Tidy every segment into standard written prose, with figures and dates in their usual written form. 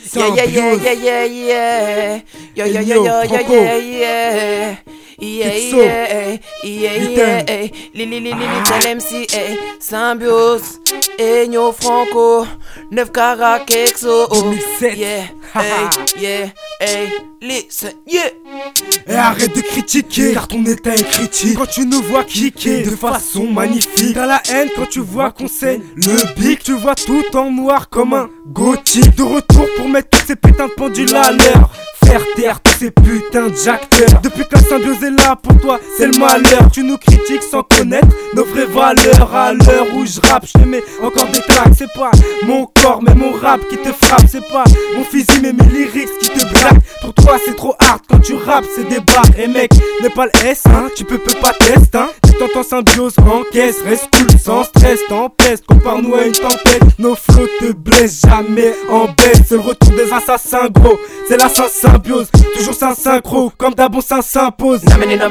Yeah, yeah, yeah, yeah, yeah, yeah. Yo, yo, yo, yo, yo, yeah, yeah. Yeah, yeah, yeah, yeah. Lili, Little MC, Symbiose, Enyo, Franco, 9 Cara, Kexo. 2007. Yeah, yeah, listen, yeah. Et arrête de critiquer, car ton état est critique. Quand tu nous vois kicker de façon magnifique, t'as la haine quand tu vois qu'on sait le bic. Tu vois tout en noir comme un gothique. De retour pour mettre tous ces putains de pendules à l'heure, faire taire tous ces putains d'acteurs. Depuis que la Symbiose est là pour toi, c'est le malheur. Tu nous critiques sans connaître nos vraies valeurs. À l'heure où je rappe, je te mets encore des tracks. C'est pas mon corps mais mon rap qui te frappe. C'est pas mon physique mais mes lyrics qui te braquent. Pour toi c'est trop hard quand tu rappes, c'est des barres. Et mec, n'est pas le S, hein, tu peux pas test, hein. Tu t'entends Symbiose en caisse, reste cool sans stress, tempeste. Compare-nous à une tempête, nos flots te blessent jamais en baisse. C'est le retour des assassins gros, c'est la Symbiose, toujours sans synchro, comme d'abord ça s'impose. Nomine, no.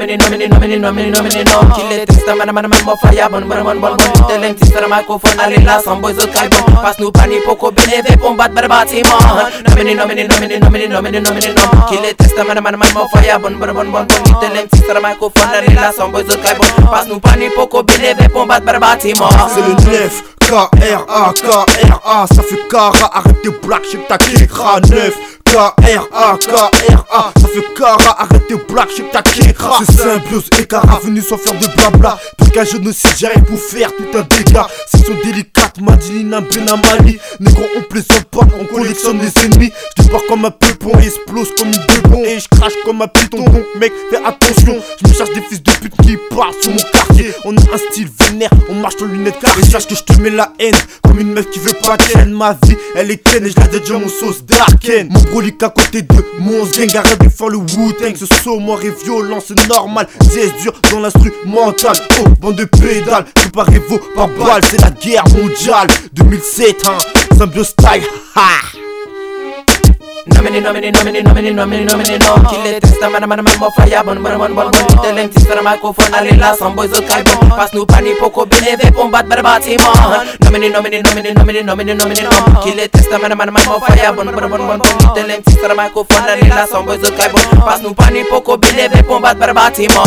Kill it, testa, man, mo fire, bon. Little MC, sur le microphone, allez là, Symbiose, kai bon. Passe-nous pas ni poco, bénévé, pour battre le bâtiment. Nomine, no. Kill it, testa, man, mo fire, bon. Little MC, sur le microphone, allez là, Symbiose, kai bon. Passe-nous pas ni poco, bénévé, pour battre le bâtiment. C'est le 9 K-R-A, ça fait Cara, arrête tes blagues, j'ai ta kékra. 9 K-R-A, ça fait Cara, arrête tes blagues, j'ai ta kékra. C'est Symbiose et Cara venus sans faire de blabla. Plus qu'un génocide, j'arrive pour faire tout un dégât. Section délicate, Madinina, Benamali. Négro, on plaisante pas, on collectionne les ennemis. Je débarque comme un peupon et explose comme une bébon. Et je crache comme un python, donc mec, fais attention. Je me cherche des fils de pute qui parlent sur mon quartier. On a un style vénère, on marche aux lunettes carrées. Et sache que je te mets la haine, comme une meuf qui veut pas ken. Ma vie, elle est ken et je la dédie mon sauce Darken. Mon brolique à côté de mon gang, arrête de faire le Wu-Tang. Ce saut mort est violent, c'est normal. C'est dur dans l'instrumental. Oh, bande de pédales, préparez vos par balles. C'est la guerre mondiale 2007, hein. Symbiose style, ha. Nomine, no. Kill it, testa, man, mo fire, bon. Little MC, sur le microphone, allez là, Symbiose, kai bon. Passe-nous pas ni poco, bénévé, pour battre le bâtiment. Nomine, no. Kill it, testa, man, mo fire, bon. Little MC, sur le microphone, allez là, Symbiose, kai bon. Passe-nous pas ni poco, bénévé, pour battre le bâtiment.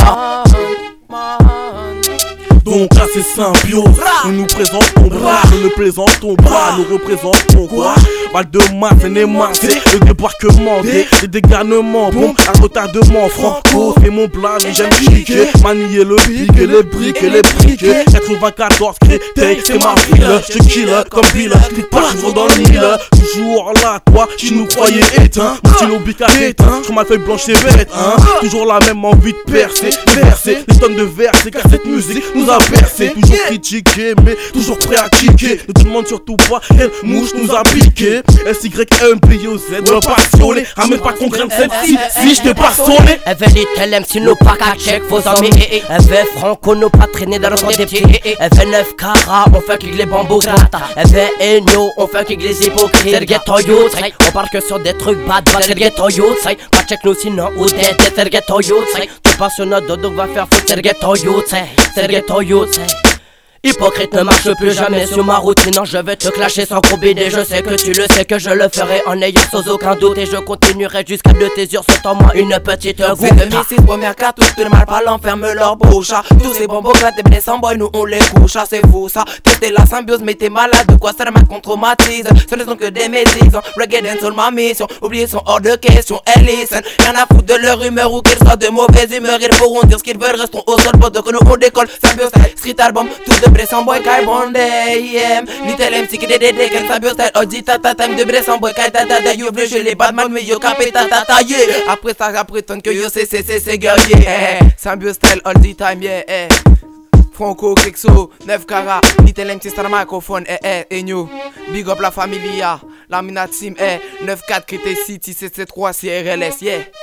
Donc là c'est Symbiose, nous nous présentons bras, nous ne plaisantons pas, nous représentons quoi? Balle de masse, c'est émancé, le débarquement des dégarnements, bon, un retardement, Franco, c'est mon plan, j'aime chiquer, manier le pic, et les briques et les briquets, 94 créteil, c'est ma ville, je kill comme Bill, clique pas, je dans le mille, toujours là, toi, qui nous croyais éteint, mon stylo bic à éteint, je ma feuille blanche c'est bête, hein, toujours la même envie de percer, les tonnes de versets, car cette musique nous a bercé, toujours critiqué, mais toujours prêt à kicker, ne te demande surtout pas, quelle mouche nous a piqué. S-Y-M-P-O-Z, on l'a passionné. Ramène pas ton grain de sel si je t'ai pas sonné. Avec Little MC, nous pas qu'à check vos amis. Avec Franco, nous pas traîner dans le coin des petits. Avec 9 Cara, on fait kick les bambous grata. Avec Enyo, on fait kick les hypocrites. C'est le ghetto youth, on parle que sur des trucs bad. C'est le ghetto youth, pas check nous sinon ou dead. C'est le ghetto youth, tu passes sur notre dos, donc va faire foutre. C'est le ghetto youth, c'est le ghetto youth. Hypocrite ne marche plus jamais sur ma routine. Non, je vais te clasher sans combiner. Je sais que tu le sais que je le ferai en ayant sans aucun doute. Et je continuerai jusqu'à de tes yeux sautant moi une petite goutte. C'est 2006, première cartouche, tout le mal parlant ferme leur bouche. Tous ces bonbons là, t'es blessés en boy, nous on les couche. C'est fou ça, tester la Symbiose, mais t'es malade. De quoi ça remarque qu'on traumatise. Ce ne sont que des médises. Reggae dancehall ma mission. Oubliez sont hors de question, elles listen. Y'en a foutre de leur humeur ou qu'ils soient de mauvaise humeur. Ils pourront dire ce qu'ils veulent, restons au sol. Pour que nous on décolle. Symbiose, street album, tout de Bressan boy, kai bonde, yeah. Little MC qui dédé, qu'elle Symbiose style, oh dit tata, time de Bressan boy, kai tata, yo vle jouer les badman, mais yo capé tata, yeah. Après ça, prétendre que yo c'est guerrier, Symbiose style, all the time, yeah, Franco, Kexo, 9 Cara, Little MC sur le microphone, Enyo, big up la familia, la mina team, 9-4 Créteil City, 773 CRLS, yeah.